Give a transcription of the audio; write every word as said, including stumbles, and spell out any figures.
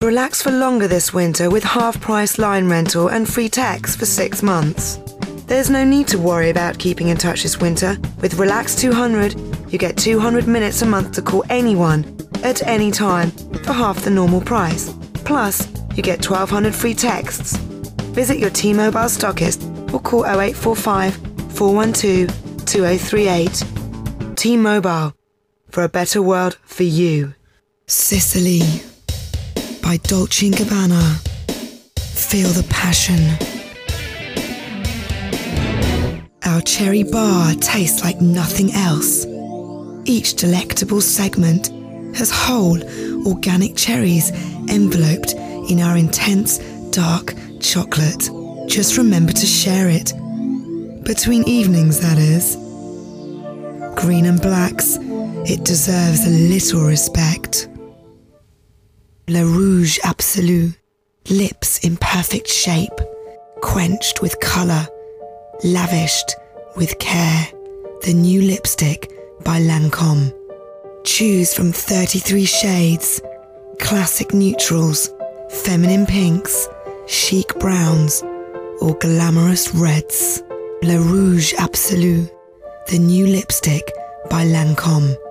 Relax for longer this winter with half-price line rental and free text for six months. There's no need to worry about keeping in touch this winter. With Relax two hundred, you get two hundred minutes a month to call anyone at any time for half the normal price. Plus, you get twelve hundred free texts. Visit your T-Mobile stockist or call oh eight four five, four one two, two oh three eight. T-Mobile, for a better world for you. Sicily by Dolce and Gabbana. Feel the passion. Our cherry bar tastes like nothing else. Each delectable segment has whole, organic cherries enveloped in our intense, dark chocolate. Just remember to share it. Between evenings, that is. Green and blacks, it deserves a little respect. Le Rouge Absolu, lips in perfect shape, quenched with colour, lavished with care. The new lipstick by Lancôme. Choose from thirty-three shades, classic neutrals, feminine pinks, chic browns, or glamorous reds. Le Rouge Absolu, the new lipstick by Lancôme.